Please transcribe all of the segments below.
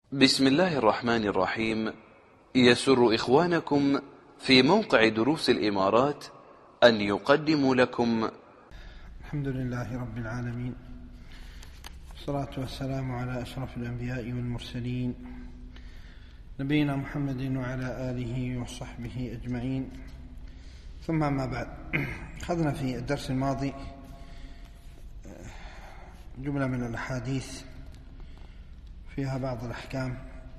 بسم الله الرحمن الرحيم. يسر إخوانكم في موقع دروس الإمارات أن يقدموا لكم الحمد لله رب العالمين، والصلاة والسلام على أشرف الأنبياء والمرسلين نبينا محمد وعلى آله وصحبه أجمعين، ثم ما بعد. أخذنا في الدرس الماضي جملة من الأحاديث فيها بعض الأحكام،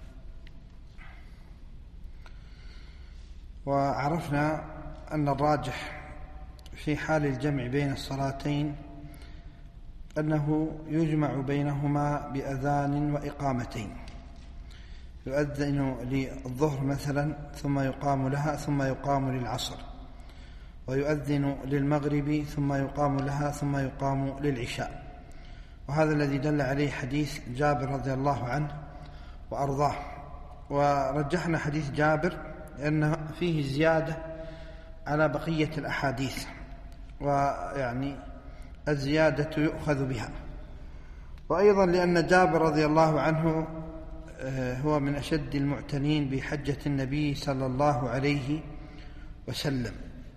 وعرفنا أن الراجح في حال الجمع بين الصلاتين أنه يجمع بينهما بأذان وإقامتين، يؤذن للظهر مثلا ثم يقام لها ثم يقام للعصر، ويؤذن للمغرب ثم يقام لها ثم يقام للعشاء. وهذا الذي دل عليه حديث جابر رضي الله عنه وأرضاه. ورجحنا حديث جابر لأنه فيه زيادة على بقية الأحاديث، ويعني الزيادة يؤخذ بها، وأيضا لأن جابر رضي الله عنه هو من أشد المعتنين بحجة النبي صلى الله عليه وسلم،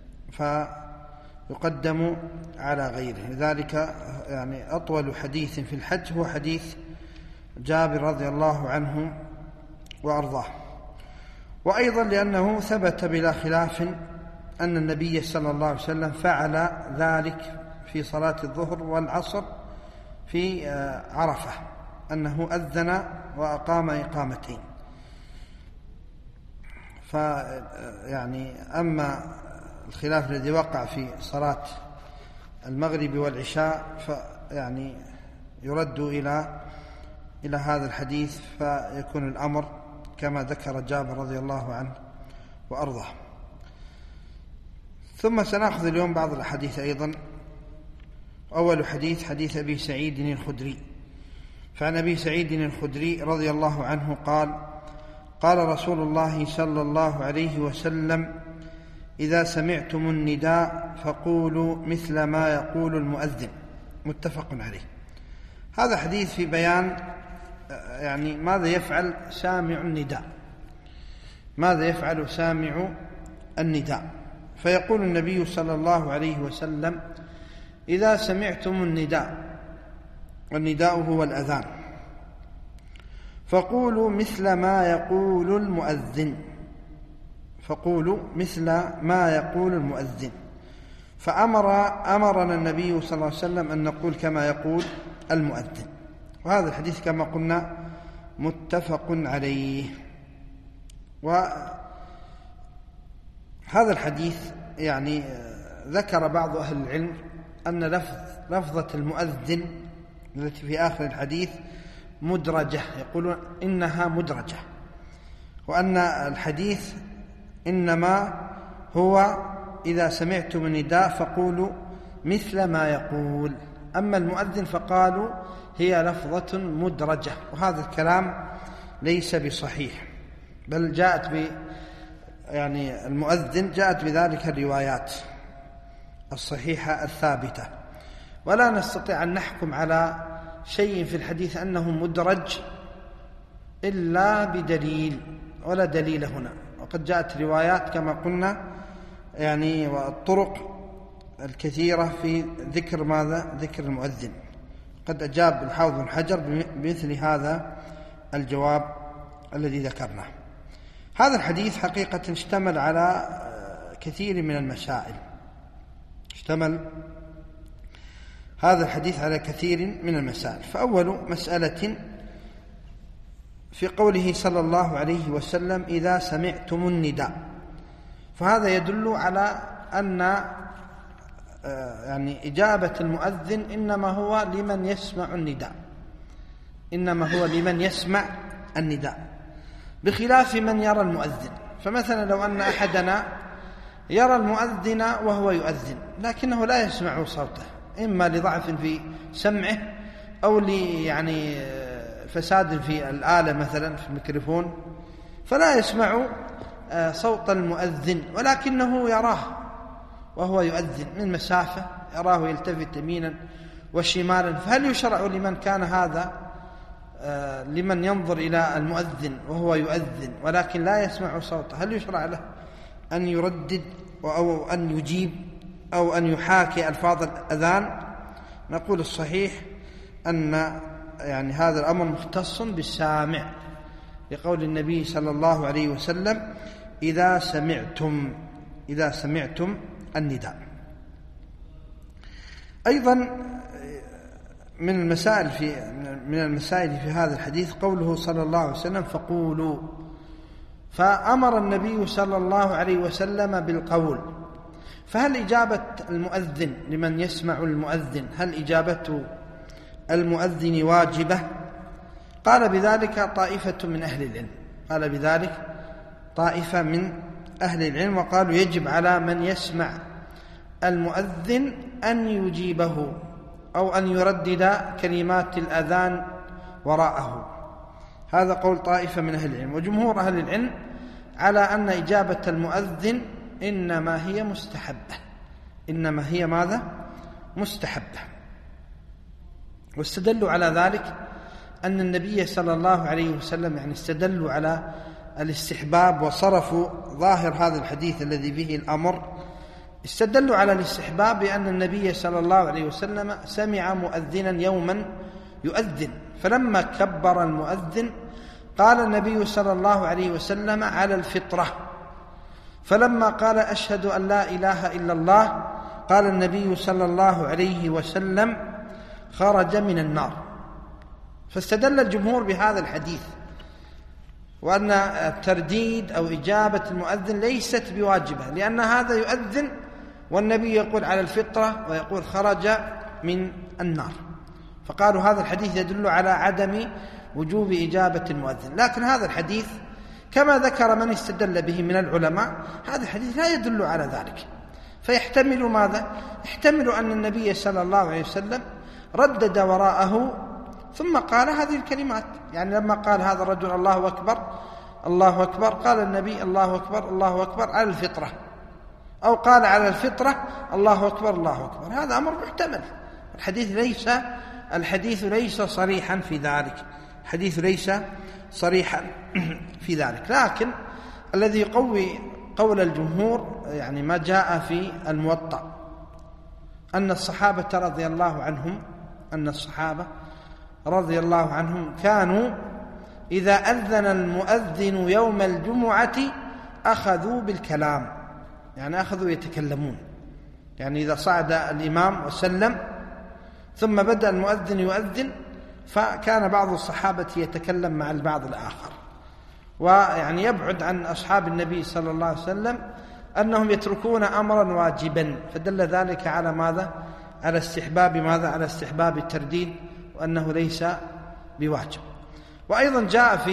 فيقدم على غيره. لذلك يعني أطول حديث في الحج هو حديث جابر رضي الله عنه وأرضاه. وأيضا لأنه ثبت بلا خلاف أن النبي صلى الله عليه وسلم فعل ذلك في صلاة الظهر والعصر في عرفة، أنه أذن وأقام إقامتين. فيعني أما الخلاف الذي وقع في صلاة المغرب والعشاء فيعني يرد إلى هذا الحديث، فيكون الأمر كما ذكر جابر رضي الله عنه وأرضاه. ثم سنأخذ اليوم بعض الأحاديث أيضا. أول حديث أبي سعيد الخدري. فعن أبي سعيد الخدري رضي الله عنه قال: قال رسول الله صلى الله عليه وسلم: إذا سمعتم النداء فقولوا مثل ما يقول المؤذن. متفق عليه. هذا حديث في بيان يعني ماذا يفعل سامع النداء، ماذا يفعل سامع النداء. فيقول النبي صلى الله عليه وسلم: إذا سمعتم النداء، والنداء هو الأذان، فقولوا مثل ما يقول المؤذن، فقولوا مثل ما يقول المؤذن. فأمرنا النبي صلى الله عليه وسلم أن نقول كما يقول المؤذن. وهذا الحديث كما قلنا متفق عليه. وهذا الحديث يعني ذكر بعض أهل العلم أن لفظة المؤذن التي في آخر الحديث مدرجة، يقولون إنها مدرجة، وأن الحديث إنما هو إذا سمعتم النداء فقولوا مثل ما يقول، أما المؤذن فقالوا هي لفظة مدرجة. وهذا الكلام ليس بصحيح، بل جاءت يعني المؤذن جاءت بذلك الروايات الصحيحة الثابتة، ولا نستطيع أن نحكم على شيء في الحديث أنه مدرج إلا بدليل، ولا دليل هنا. وقد جاءت روايات كما قلنا يعني والطرق الكثيرة في ذكر ماذا؟ ذكر المؤذن. قد أجاب الحافظ بن حجر بمثل هذا الجواب الذي ذكرناه. هذا الحديث حقيقة اشتمل على كثير من المسائل، اشتمل هذا الحديث على كثير من المسائل. فأول مسألة في قوله صلى الله عليه وسلم: إذا سمعتم النداء، فهذا يدل على أن يعني إجابة المؤذن إنما هو لمن يسمع النداء، إنما هو لمن يسمع النداء، بخلاف من يرى المؤذن. فمثلا لو أن أحدنا يرى المؤذن وهو يؤذن لكنه لا يسمع صوته، إما لضعف في سمعه أو يعني فساد في الآلة مثلا في الميكروفون، فلا يسمع صوت المؤذن، ولكنه يراه وهو يؤذن من مسافة، يراه يلتفت يمينا وشمالا. فهل يشرع لمن كان هذا لمن ينظر إلى المؤذن وهو يؤذن ولكن لا يسمع صوته، هل يشرع له أن يردد أو أن يجيب أو أن يحاكي ألفاظ الأذان؟ نقول الصحيح أن هذا الأمر مختص بالسامع، لقول النبي صلى الله عليه وسلم: إذا سمعتم النداء. أيضا من المسائل في هذا الحديث قوله صلى الله عليه وسلم: فقولوا، فأمر النبي صلى الله عليه وسلم بالقول، فهل إجابة المؤذن لمن يسمع المؤذن، هل إجابة المؤذن واجبة؟ قال بذلك طائفة من أهل العلم، وقالوا يجب على من يسمع المؤذن أن يجيبه أو أن يردد كلمات الأذان وراءه. هذا قول طائفة من أهل العلم. وجمهور أهل العلم على أن إجابة المؤذن إنما هي مستحبة. واستدلوا على ذلك أن النبي صلى الله عليه وسلم استدلوا على الاستحباب، وصرفوا ظاهر هذا الحديث الذي به الأمر، استدلوا على الاستحباب بأن النبي صلى الله عليه وسلم سمع مؤذنا يوما يؤذن، فلما كبر المؤذن قال النبي صلى الله عليه وسلم: على الفطرة. فلما قال: أشهد أن لا إله إلا الله، قال النبي صلى الله عليه وسلم: خرج من النار. فاستدل الجمهور بهذا الحديث، وأن الترديد أو إجابة المؤذن ليست بواجبة، لأن هذا يؤذن والنبي يقول على الفطرة ويقول خرج من النار، فقالوا هذا الحديث يدل على عدم وجوب إجابة المؤذن. لكن هذا الحديث كما ذكر من استدل به من العلماء، هذا الحديث لا يدل على ذلك، فيحتمل ماذا؟ يحتمل أن النبي صلى الله عليه وسلم ردد وراءه ثم قال هذه الكلمات، لما قال هذا الرجل الله أكبر الله أكبر، قال النبي الله أكبر الله أكبر على الفطرة، أو قال على الفطرة الله أكبر الله أكبر. هذا أمر محتمل. الحديث ليس صريحا في ذلك. لكن الذي يقوي قول الجمهور ما جاء في الموطأ أن الصحابة رضي الله عنهم كانوا إذا أذن المؤذن يوم الجمعة أخذوا بالكلام، أخذوا يتكلمون، إذا صعد الإمام وسلم ثم بدأ المؤذن يؤذن، فكان بعض الصحابة يتكلم مع البعض الآخر، يبعد عن أصحاب النبي صلى الله عليه وسلم أنهم يتركون أمرا واجبا، فدل ذلك على ماذا؟ على استحباب الترديد، وأنه ليس بواجب. وأيضا جاء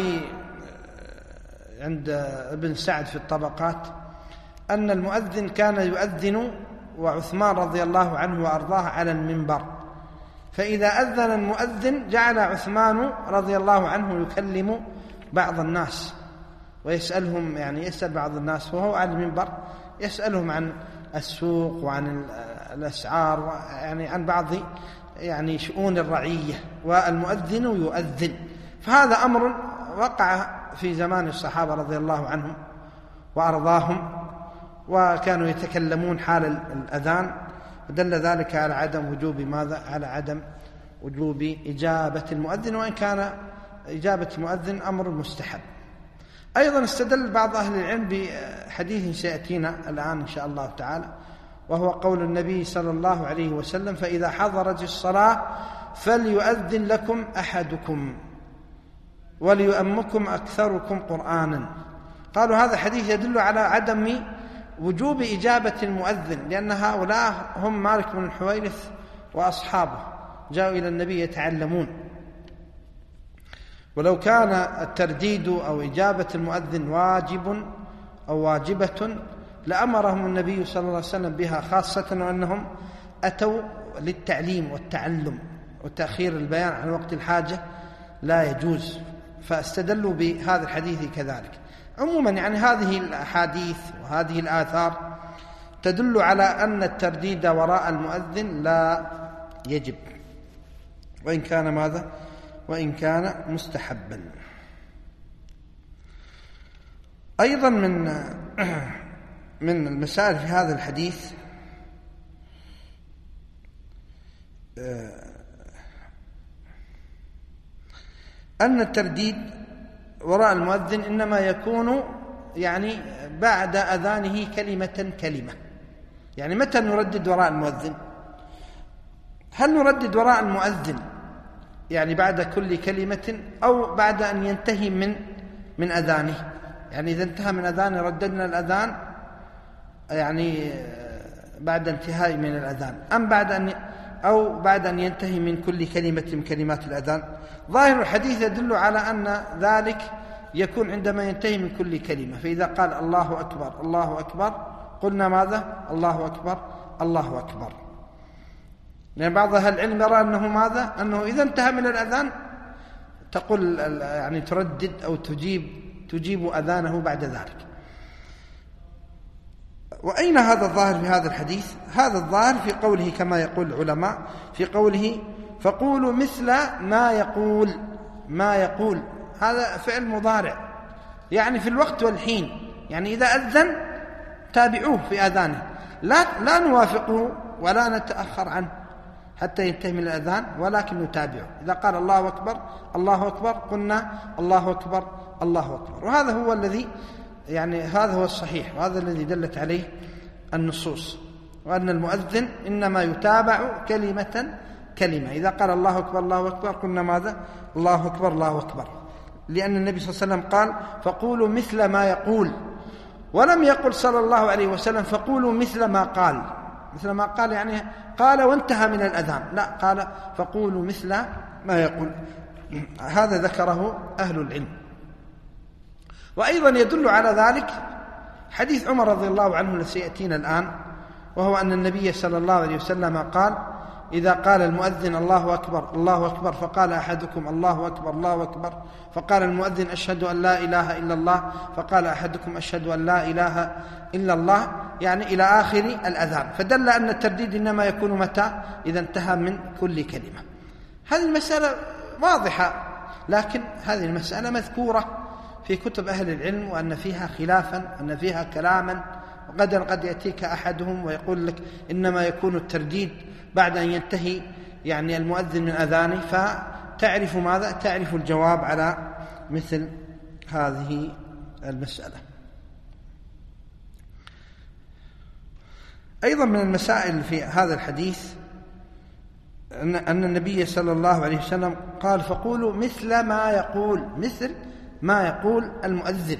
عند ابن سعد في الطبقات أن المؤذن كان يؤذن وعثمان رضي الله عنه وأرضاه على المنبر، فإذا أذن المؤذن جعل عثمان رضي الله عنه يكلم بعض الناس ويسألهم، يسأل بعض الناس وهو على المنبر، يسألهم عن السوق وعن الأسعار، عن بعض شؤون الرعية، والمؤذن يؤذن. فهذا أمر وقع في زمان الصحابة رضي الله عنهم وأرضاهم، وكانوا يتكلمون حال الأذان، فدل ذلك على عدم وجوب على عدم وجوب إجابة المؤذن، وإن كان إجابة المؤذن أمر مستحب. أيضا استدل بعض أهل العلم بحديث سيأتينا الآن إن شاء الله تعالى، وهو قول النبي صلى الله عليه وسلم: فإذا حضرت الصلاة فليؤذن لكم أحدكم وليؤمكم أكثركم قرآنا. قالوا هذا حديث يدل على عدم وجوب إجابة المؤذن، لأن هؤلاء هم مالك بن الحويرث وأصحابه جاءوا إلى النبي يتعلمون، ولو كان الترديد أو إجابة المؤذن واجب أو واجبة لأمرهم النبي صلى الله عليه وسلم بها، خاصة وأنهم أتوا للتعليم والتعلم، وتأخير البيان عن وقت الحاجة لا يجوز، فاستدلوا بهذا الحديث كذلك. عموما هذه الأحاديث وهذه الآثار تدل على أن الترديد وراء المؤذن لا يجب، وإن وإن كان مستحبا. أيضا من المسائل في هذا الحديث أن الترديد وراء المؤذن إنما يكون يعني بعد أذانه كلمة كلمة. يعني متى نردد وراء المؤذن؟ هل نردد وراء المؤذن يعني بعد كل كلمة أو بعد أن ينتهي من أذانه؟ يعني إذا انتهى من أذانه رددنا الأذان يعني بعد انتهاء من الأذان، أم بعد أن ينتهي من كل كلمة من كلمات الأذان؟ ظاهر الحديث يدل على أن ذلك يكون عندما ينتهي من كل كلمة. فإذا قال الله أكبر الله أكبر قلنا ماذا؟ الله أكبر الله أكبر. لأن بعض أهل العلم يرى أنه ماذا؟ أنه إذا انتهى من الأذان تقول يعني تردد أو تجيب أذانه بعد ذلك. وأين هذا الظاهر في هذا الحديث؟ هذا الظاهر في قوله كما يقول العلماء في قوله فقولوا مثل ما يقول. هذا فعل مضارع يعني في الوقت والحين، يعني إذا أذن تابعوه في أذانه، لا نوافقه ولا نتأخر عنه حتى ينتهي من الأذان، ولكن نتابعه. إذا قال الله أكبر الله أكبر قلنا الله أكبر الله أكبر. وهذا هو الذي يعني هذا هو الصحيح، وهذا الذي دلت عليه النصوص، وأن المؤذن إنما يتابع كلمة كلمة. إذا قال الله أكبر الله أكبر قلنا ماذا؟ الله أكبر الله أكبر، لأن النبي صلى الله عليه وسلم قال فقولوا مثل ما يقول، ولم يقل صلى الله عليه وسلم فقولوا مثل ما قال. مثل ما قال يعني قال وانتهى من الأذان، لا، قال فقولوا مثل ما يقول. هذا ذكره أهل العلم. وأيضا يدل على ذلك حديث عمر رضي الله عنه الذي سيأتينا الآن، وهو أن النبي صلى الله عليه وسلم قال إذا قال المؤذن الله أكبر الله أكبر فقال أحدكم الله أكبر الله أكبر، فقال المؤذن أشهد أن لا إله إلا الله، فقال أحدكم أشهد أن لا إله إلا الله، يعني إلى آخر الأذان. فدل أن الترديد إنما يكون متى؟ إذا انتهى من كل كلمة. هذه المسألة واضحة، لكن هذه المسألة مذكورة في كتب أهل العلم، وأن فيها خلافا، أن فيها كلاما. وغدا قد يأتيك أحدهم ويقول لك إنما يكون الترديد بعد أن ينتهي يعني المؤذن من أذانه، فتعرف ماذا؟ تعرف الجواب على مثل هذه المسألة. أيضا من المسائل في هذا الحديث أن النبي صلى الله عليه وسلم قال فقولوا مثل ما يقول المؤذن.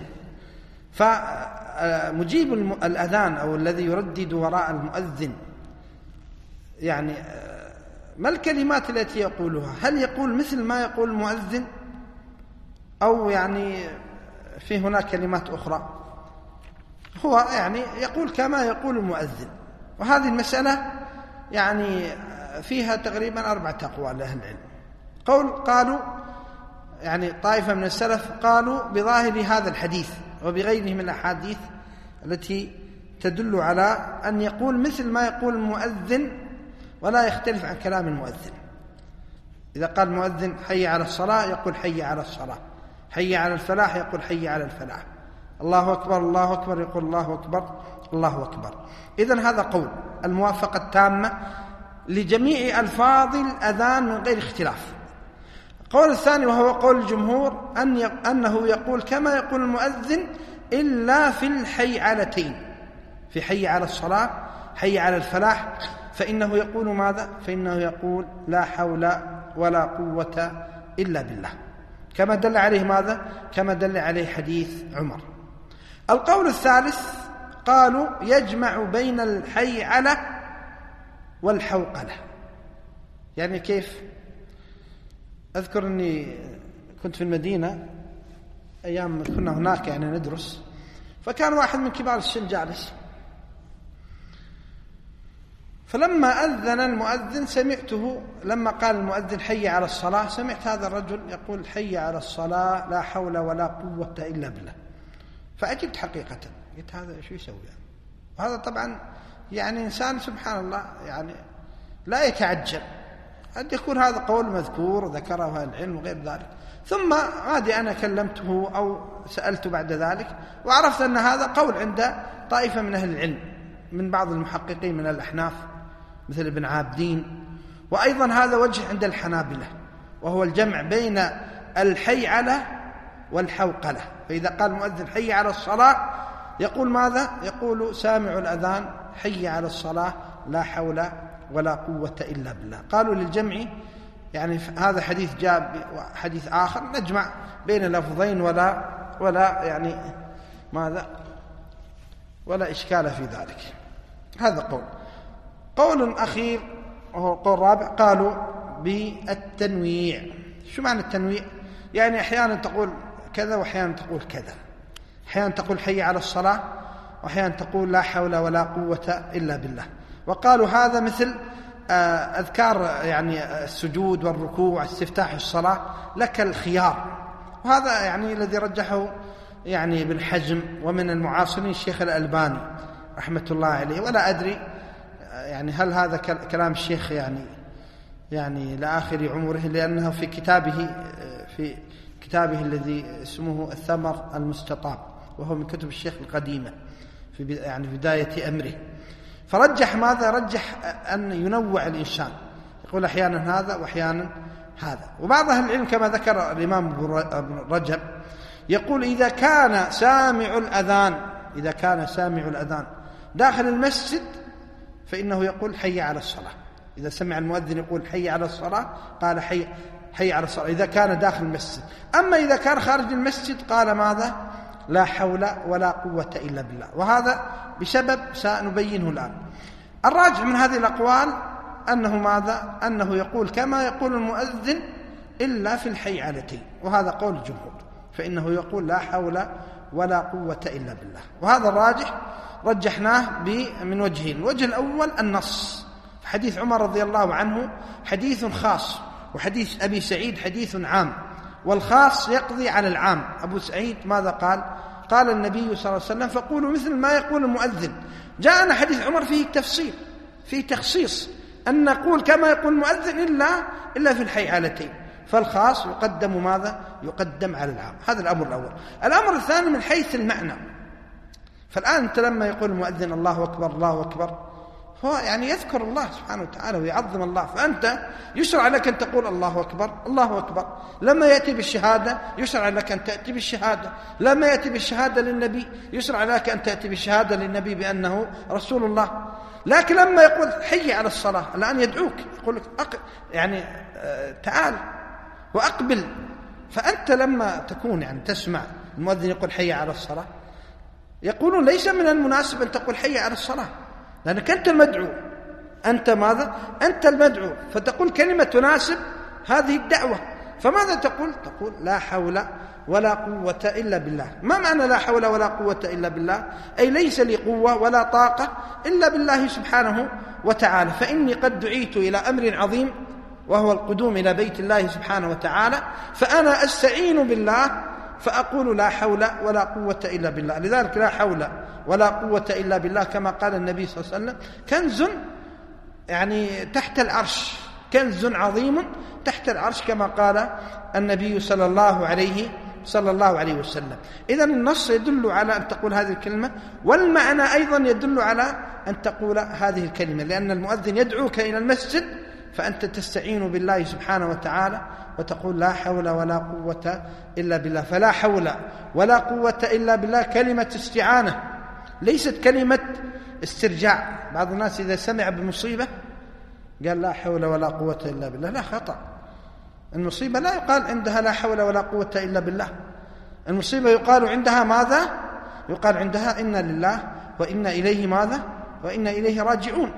فمجيب الأذان أو الذي يردد وراء المؤذن يعني ما الكلمات التي يقولها؟ هل يقول مثل ما يقول المؤذن أو يعني في هناك كلمات أخرى؟ هو يعني يقول كما يقول المؤذن. وهذه المسألة يعني فيها تقريبا 4 أقوال لأهل العلم. قالوا يعني طائفة من السلف قالوا بظاهر هذا الحديث وبغيره من الأحاديث التي تدل على أن يقول مثل ما يقول المؤذن ولا يختلف عن كلام المؤذن. إذا قال المؤذن حي على الصلاة يقول حي على الصلاة، حي على الفلاح يقول حي على الفلاح، الله أكبر الله أكبر يقول الله أكبر الله أكبر. إذن هذا قول الموافقة التامة لجميع ألفاظ الأذان من غير اختلاف. القول الثاني وهو قول الجمهور أنه يقول كما يقول المؤذن إلا في الحيعلتين، في حي على الصلاة حي على الفلاح، فإنه يقول ماذا؟ فإنه يقول لا حول ولا قوة إلا بالله، كما دل عليه ماذا؟ كما دل عليه حديث عمر. القول الثالث قالوا يجمع بين الحيعلة والحوقلة. يعني كيف؟ أذكر أني كنت في المدينة أيام كنا هناك يعني ندرس، فكان واحد من كبار السن جالس، فلما أذن المؤذن سمعته لما قال المؤذن حي على الصلاة، سمعت هذا الرجل يقول حي على الصلاة لا حول ولا قوة إلا بالله. فأجبت حقيقة، قلت هذا شو يسوي يعني؟ وهذا طبعا يعني إنسان سبحان الله يعني لا يتعجب، قد يكون هذا قول مذكور ذكره أهل العلم وغير ذلك. ثم عادي أنا كلمته أو سألت بعد ذلك وعرفت أن هذا قول عند طائفة من أهل العلم من بعض المحققين من الأحناف مثل ابن عابدين، وأيضا هذا وجه عند الحنابلة، وهو الجمع بين الحيعلة والحوقلة. فإذا قال المؤذن حي على الصلاة يقول ماذا؟ يقول سامع الأذان حي على الصلاة لا حول ولا قوة إلا بالله. قالوا للجمع، يعني هذا حديث جاء حديث آخر نجمع بين اللفظين ولا يعني ماذا ولا إشكال في ذلك. هذا قول أخير وهو قول رابع، قالوا بالتنويع. شو معنى التنويع؟ يعني أحيانا تقول كذا وأحيانا تقول كذا، أحيانا تقول حي على الصلاة وأحيانا تقول لا حول ولا قوة إلا بالله. وقالوا هذا مثل أذكار يعني السجود والركوع واستفتاح الصلاة لك الخيار. وهذا يعني الذي رجحه يعني ابن حزم ومن المعاصرين الشيخ الألباني رحمة الله عليه. ولا أدري يعني هل هذا كلام الشيخ يعني لآخر عمره، لأنه في كتابه الذي اسمه الثمر المستطاب، وهو من كتب الشيخ القديمة في يعني بداية أمره. فرجح ماذا؟ رجح أن ينوع الإنسان، يقول أحيانا هذا وأحيانا هذا. وبعض أهل العلم كما ذكر الإمام ابن رجب يقول إذا كان سامع الأذان داخل المسجد فإنه يقول حي على الصلاة. إذا سمع المؤذن يقول حي على الصلاة قال حي على الصلاة إذا كان داخل المسجد. أما إذا كان خارج المسجد قال ماذا؟ لا حول ولا قوة إلا بالله. وهذا بسبب سنبينه الآن. الراجح من هذه الأقوال أنه ماذا؟ أنه يقول كما يقول المؤذن إلا في الحيعلتين، وهذا قول الجمهور، فإنه يقول لا حول ولا قوة إلا بالله. وهذا الراجح رجحناه من وجهين. الوجه الأول النص، حديث عمر رضي الله عنه حديث خاص، وحديث أبي سعيد حديث عام، والخاص يقضي على العام. أبو سعيد ماذا قال؟ قال النبي صلى الله عليه وسلم فقولوا مثل ما يقول المؤذن. جاءنا حديث عمر فيه تفصيل، فيه تخصيص، أن نقول كما يقول المؤذن إلا في الحيعلتين. فالخاص يقدم ماذا؟ يقدم على العام. هذا الأمر الأول. الأمر الثاني من حيث المعنى. فالآن أنت لما يقول المؤذن الله أكبر الله أكبر، هو يعني يذكر الله سبحانه وتعالى ويعظم الله، فأنت يشرع لك أن تقول الله أكبر الله أكبر. لما يأتي بالشهادة يشرع لك أن تأتي بالشهادة، لما يأتي بالشهادة للنبي يشرع لك أن تأتي بالشهادة للنبي بأنه رسول الله. لكن لما يقول حي على الصلاة الآن يدعوك، يقول لك يعني تعال وأقبل. فأنت لما تكون يعني تسمع المؤذن يقول حي على الصلاة، يقولون ليس من المناسب أن تقول حي على الصلاة، لأنك أنت المدعو. أنت ماذا؟ أنت المدعو، فتقول كلمة تناسب هذه الدعوة. فماذا تقول؟ تقول لا حول ولا قوة إلا بالله. ما معنى لا حول ولا قوة إلا بالله؟ أي ليس لي قوة ولا طاقة إلا بالله سبحانه وتعالى. فإني قد دعيت إلى أمر عظيم وهو القدوم إلى بيت الله سبحانه وتعالى، فأنا أستعين بالله فأقول لا حول ولا قوة إلا بالله. لذلك لا حول ولا قوة إلا بالله كما قال النبي صلى الله عليه وسلم كنز يعني تحت العرش، كنز عظيم تحت العرش كما قال النبي صلى الله عليه وسلم. إذن النص يدل على أن تقول هذه الكلمة، والمعنى أيضا يدل على أن تقول هذه الكلمة، لأن المؤذن يدعوك إلى المسجد فأنت تستعين بالله سبحانه وتعالى وتقول لا حول ولا قوة إلا بالله. فلا حول ولا قوة إلا بالله كلمة استعانة، ليست كلمة استرجاع. بعض الناس إذا سمع بمصيبة قال لا حول ولا قوة إلا بالله، لا، خطأ. المصيبة لا يقال عندها لا حول ولا قوة إلا بالله. المصيبة يقال عندها ماذا؟ يقال عندها إنا لله وإنا إليه ماذا؟ وإنا إليه راجعون.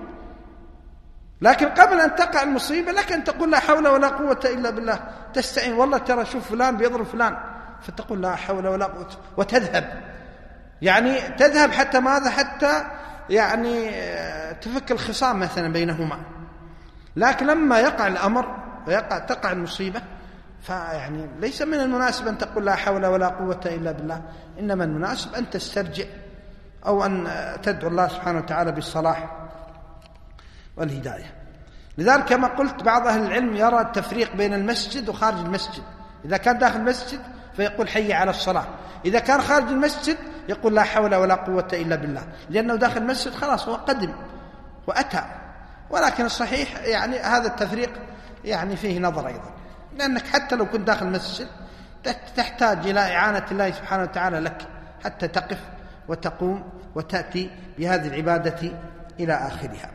لكن قبل أن تقع المصيبة لك أن تقول لا حول ولا قوة إلا بالله، تستعين. والله ترى شوف فلان بيضرب فلان، فتقول لا حول ولا قوة، وتذهب، يعني تذهب حتى ماذا؟ حتى يعني تفك الخصام مثلا بينهما. لكن لما يقع الأمر وتقع المصيبة فيعني ليس من المناسب أن تقول لا حول ولا قوة إلا بالله، إنما المناسب أن تسترجع أو أن تدعو الله سبحانه وتعالى بالصلاح والهداية. لذلك كما قلت بعض أهل العلم يرى التفريق بين المسجد وخارج المسجد. إذا كان داخل المسجد فيقول حي على الصلاة، إذا كان خارج المسجد يقول لا حول ولا قوة إلا بالله، لأنه داخل المسجد خلاص هو قدم وأتى. ولكن الصحيح يعني هذا التفريق يعني فيه نظر أيضا، لأنك حتى لو كنت داخل المسجد تحتاج إلى إعانة الله سبحانه وتعالى لك حتى تقف وتقوم وتأتي بهذه العبادة إلى آخرها.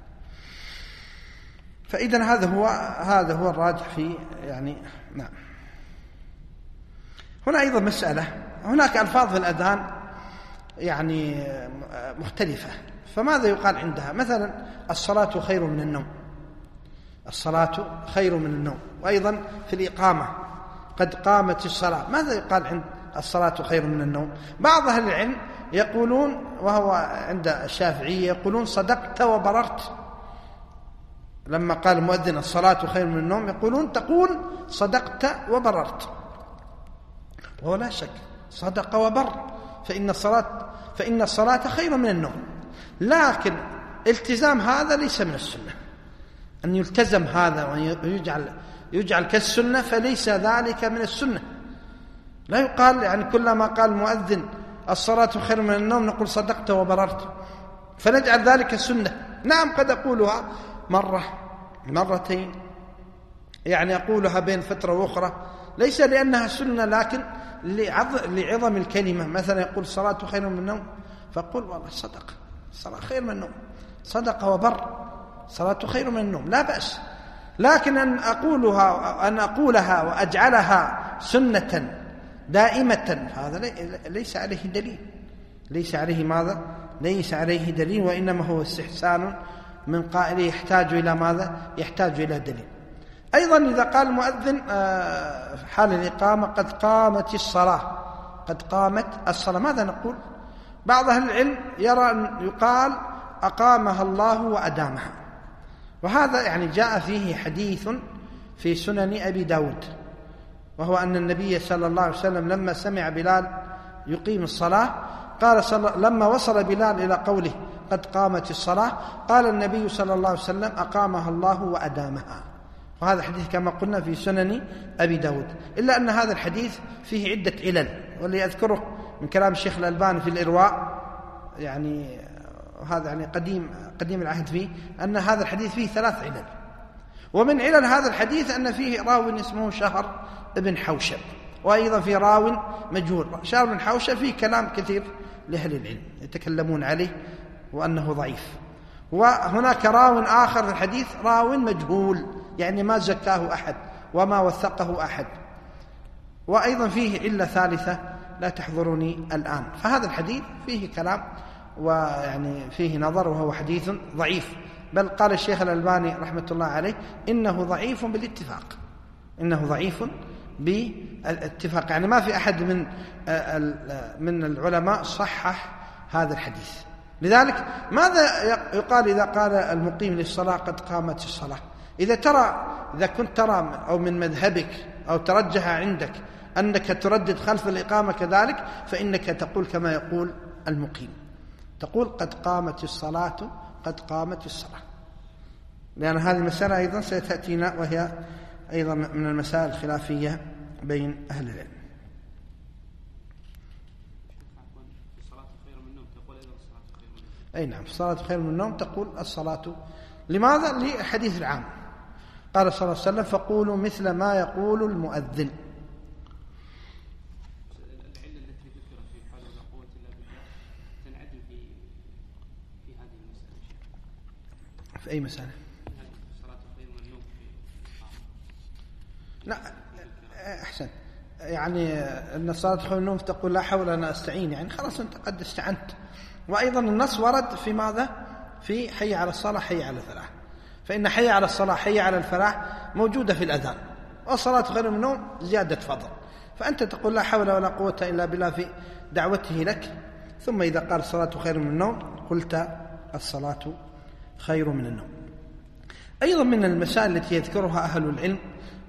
فإذن هذا هو الراجح في يعني نعم. هنا أيضا مسألة، هناك ألفاظ في الأذان يعني مختلفة، فماذا يقال عندها؟ مثلا الصلاة خير من النوم، الصلاة خير من النوم. وأيضا في الإقامة قد قامت الصلاة، ماذا يقال عند الصلاة خير من النوم؟ بعض أهل العلم يقولون، وهو عند الشافعية يقولون صدقت وبررت. لما قال المؤذن الصلاة خير من النوم يقولون تقول صدقت وبررت، وهو لا شك صدق وبر، فإن الصلاة خير من النوم. لكن التزام هذا ليس من السنة، أن يلتزم هذا ويجعل كالسنة، فليس ذلك من السنة. لا يقال يعني كلما قال المؤذن الصلاة خير من النوم نقول صدقت وبررت فنجعل ذلك سنة. نعم قد أقولها مرة مرتين، يعني أقولها بين فترة وأخرى، ليس لأنها سنة لكن لعظم الكلمة. مثلا يقول الصلاة خير من النوم فأقول والله صدق، الصلاة خير من النوم، صدق وبر، صلاة خير من النوم، لا بأس. لكن أن أقولها وأجعلها سنة دائمة هذا ليس عليه دليل، ليس عليه ماذا؟ ليس عليه دليل، وإنما هو استحسان من قائل يحتاج إلى ماذا؟ يحتاج إلى دليل. أيضا إذا قال المؤذن حال الإقامة قد قامت الصلاة، قد قامت الصلاة، ماذا نقول؟ بعض أهل العلم يرى أن يقال أقامها الله وأدامها، وهذا يعني جاء فيه حديث في سنن أبي داود، وهو أن النبي صلى الله عليه وسلم لما سمع بلال يقيم الصلاة قال لما وصل بلال إلى قوله قد قامت الصلاة قال النبي صلى الله عليه وسلم أقامها الله وأدامها. وهذا حديث كما قلنا في سنن أبي داود، إلا أن هذا الحديث فيه عدة علل، واللي أذكره من كلام الشيخ الألباني في الإرواء، يعني هذا يعني قديم العهد فيه، أن هذا الحديث فيه 3 علل. ومن علل هذا الحديث أن فيه راو اسمه شهر بن حوشب، وأيضا في راو مجهول. شهر بن حوشب فيه كلام كثير لأهل العلم يتكلمون عليه وأنه ضعيف. وهناك راو آخر في الحديث راو مجهول، يعني ما زكاه أحد وما وثقه أحد. وأيضا فيه علة ثالثة لا تحضرني الآن. فهذا الحديث فيه كلام ويعني فيه نظر، وهو حديث ضعيف، بل قال الشيخ الألباني رحمة الله عليه إنه ضعيف بالاتفاق، إنه ضعيف بالاتفاق، يعني ما في أحد من العلماء صحح هذا الحديث. لذلك ماذا يقال إذا قال المقيم للصلاة قد قامت الصلاة؟ إذا كنت ترى أو من مذهبك أو ترجح عندك أنك تردد خلف الإقامة كذلك، فإنك تقول كما يقول المقيم، تقول قد قامت الصلاة، قد قامت الصلاة، لأن هذه المسألة أيضا ستأتينا، وهي أيضا من المسائل الخلافية بين أهل العلم. أي نعم، الصلاة خير من النوم تقول الصلاة. لماذا؟ لحديث العام قال صلى الله عليه وسلم فقولوا مثل ما يقول المؤذن. العلة التي ذكرت في حال لا قوة إلا بالله تنعدم في هذه المسألة. في أي مسألة؟ الصلاة خير من النوم لا أحسن، يعني أن الصلاة خير من النوم تقول لا حول أنا أستعين، يعني خلاص أنت قد استعنت. وأيضا النص ورد في ماذا؟ في حي على الصلاة حي على الفلاح، فإن حي على الصلاة حي على الفلاح موجودة في الأذان، والصلاة خير من النوم زيادة فضل، فأنت تقول لا حول ولا قوة إلا بالله في دعوته لك. ثم إذا قال الصلاة خير من النوم قلت الصلاة خير من النوم. أيضا من المسائل التي يذكرها أهل العلم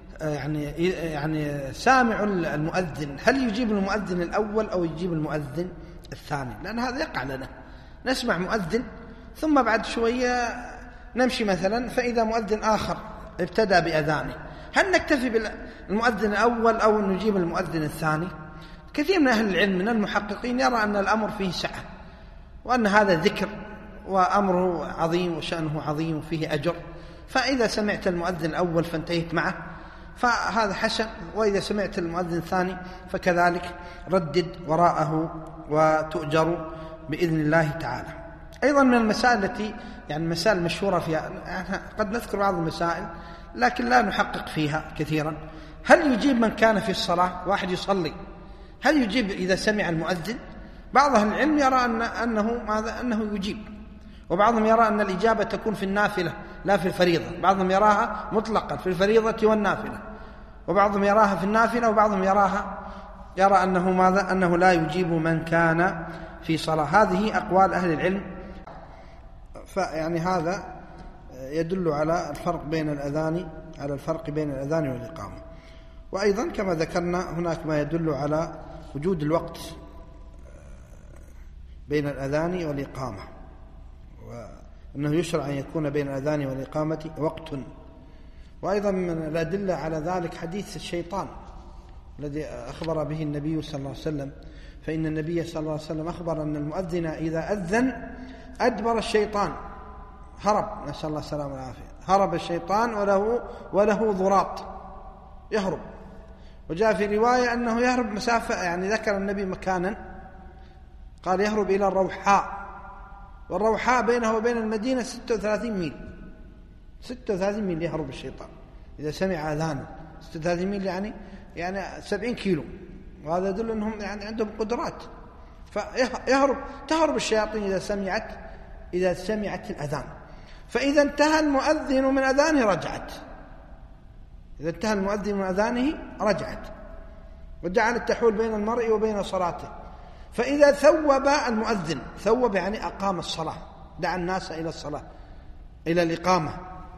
يعني سامع المؤذن، هل يجيب المؤذن الأول أو يجيب المؤذن الثاني؟ لأن هذا يقع لنا، نسمع مؤذن ثم بعد شوية نمشي مثلا فإذا مؤذن آخر ابتدأ بأذانه، هل نكتفي بالمؤذن الأول أو نجيب المؤذن الثاني؟ كثير من أهل العلم من المحققين يرى أن الأمر فيه سعة، وأن هذا ذكر وأمره عظيم وشأنه عظيم وفيه أجر، فإذا سمعت المؤذن الأول فانتهيت معه فهذا حسن، وإذا سمعت المؤذن الثاني فكذلك ردد وراءه وتؤجر بإذن الله تعالى. أيضا من المسائل التي مسائل مشهورة فيها، قد نذكر بعض المسائل لكن لا نحقق فيها كثيرا. هل يجيب من كان في الصلاة؟ واحد يصلي، هل يجيب إذا سمع المؤذن؟ بعض أهل العلم يرى أنه يجيب، وبعضهم يرى أن الإجابة تكون في النافلة لا في الفريضة، بعضهم يراها مطلقا في الفريضة والنافلة، وبعضهم يراها في النافلة، وبعضهم يرى أنه لا يجيب من كان في صلاة. هذه أقوال أهل العلم. هذا يدل على الفرق بين الأذان والإقامة. وأيضا كما ذكرنا هناك ما يدل على وجود الوقت بين الأذان والإقامة، وأنه يشرع أن يكون بين الأذان والإقامة وقت. وأيضا من الأدلة على ذلك حديث الشيطان الذي أخبر به النبي صلى الله عليه وسلم، فإن النبي صلى الله عليه وسلم أخبر أن المؤذن إذا أذن أدبر الشيطان، هرب، نسأل الله السلامة والعافية، هرب الشيطان وله ضراط يهرب. وجاء في رواية أنه يهرب مسافة، ذكر النبي مكانا قال يهرب إلى الروحاء، والروحاء بينه وبين المدينة 36 ميل، 36 ميل يهرب الشيطان إذا سمع أذانا. 36 ميل يعني 70 كيلو، وهذا يدل أنهم عندهم قدرات. تهرب الشياطين إذا سمعت الأذان. فإذا انتهى المؤذن من أذانه رجعت، إذا انتهى المؤذن من أذانه رجعت، وجعلت تحول بين المرء وبين صلاته. فإذا ثوب المؤذن، ثوب أقام الصلاة، دعا الناس إلى الصلاة إلى الإقامة،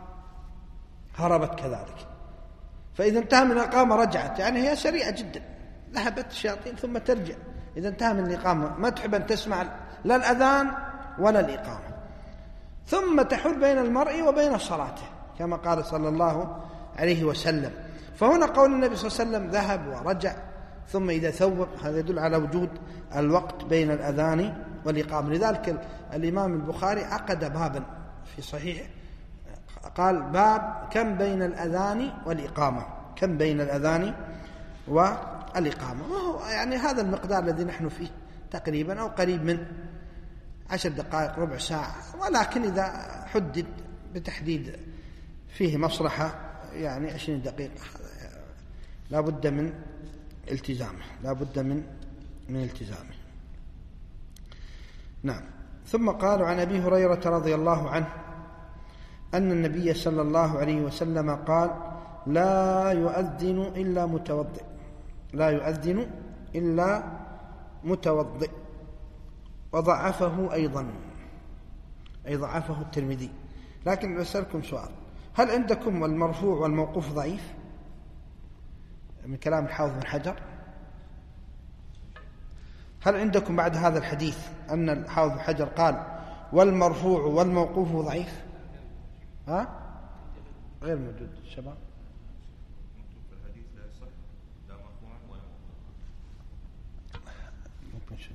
هربت كذلك. فإذا انتهى من الإقامة رجعت، هي سريعة جدا، ذهبت الشياطين ثم ترجع. إذا انتهى من الإقامة ما تحب أن تسمع لا الأذان ولا الإقامة، ثم تحول بين المرء وبين صلاته كما قال صلى الله عليه وسلم. فهنا قول النبي صلى الله عليه وسلم ذهب ورجع ثم إذا ثوب، هذا يدل على وجود الوقت بين الأذان والإقامة. لذلك الإمام البخاري عقد بابا في صحيح قال باب كم بين الأذان والإقامة، كم بين الأذان والإقامة، وهو هذا المقدار الذي نحن فيه تقريبا أو قريب من 10 دقائق ربع ساعة، ولكن إذا حدد بتحديد فيه مصلحة 20 دقيقة لا بد من التزامه، نعم. ثم قالوا عن أبي هريرة رضي الله عنه أن النبي صلى الله عليه وسلم قال لا يؤذن إلا متوضئ، وضعفه أيضا، أي ضعفه الترمذي. لكن أسألكم سؤال، هل عندكم المرفوع والموقوف ضعيف من كلام الحافظ بن حجر؟ هل عندكم بعد هذا الحديث أن الحافظ بن حجر قال والمرفوع والموقوف ضعيف؟ غير موجود الشباب. في الحديث لا يصح لا مرفوعا ولا ممكن نشوف.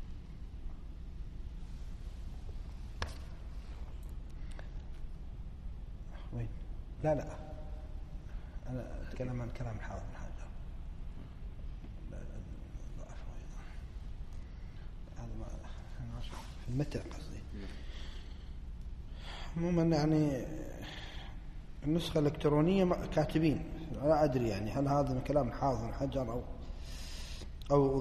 وين؟ لا أنا أتكلم عن كلام الحافظ بن حجر. هذا ما في المتن قصدي. عموما النسخة الإلكترونية كاتبين، لا أدري هل هذا من كلام الحافظ بن حجر أو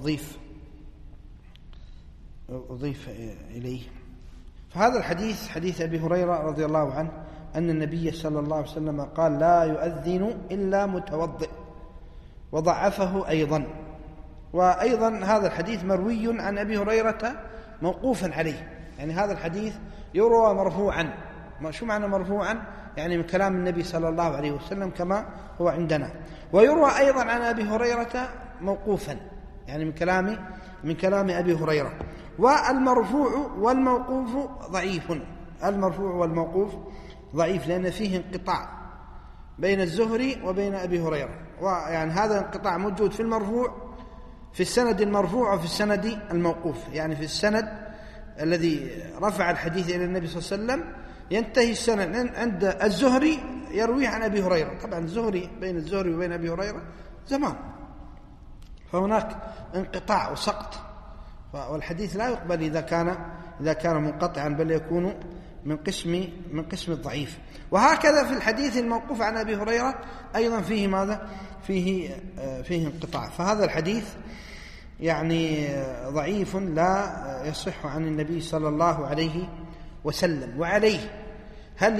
أضيف إليه. فهذا الحديث حديث أبي هريرة رضي الله عنه أن النبي صلى الله عليه وسلم قال لا يؤذن إلا متوضئ، وضعفه أيضا. وأيضا هذا الحديث مروي عن أبي هريرة موقوفا عليه، هذا الحديث يروى مرفوعا. شو معنى مرفوعا؟ من كلام النبي صلى الله عليه وسلم كما هو عندنا. ويروى أيضا عن أبي هريرة موقوفا، من كلام أبي هريرة. والمرفوع والموقوف ضعيف، المرفوع والموقوف ضعيف لأن فيه انقطاع بين الزهري وبين أبي هريرة، ويعني هذا الانقطاع موجود في المرفوع، في السند المرفوع وفي السند الموقوف. يعني في السند الذي رفع الحديث إلى النبي صلى الله عليه وسلم ينتهي السند عند الزهري يرويه عن أبي هريرة. طبعا الزهري بين الزهري وبين أبي هريرة زمان، فهناك انقطاع وسقط، والحديث لا يقبل إذا كان منقطعا، بل يكون من قسم الضعيف. وهكذا في الحديث الموقوف عن أبي هريرة أيضا فيه ماذا؟ فيه انقطاع. فهذا الحديث يعني ضعيف لا يصح عن النبي صلى الله عليه وسلم. وعليه هل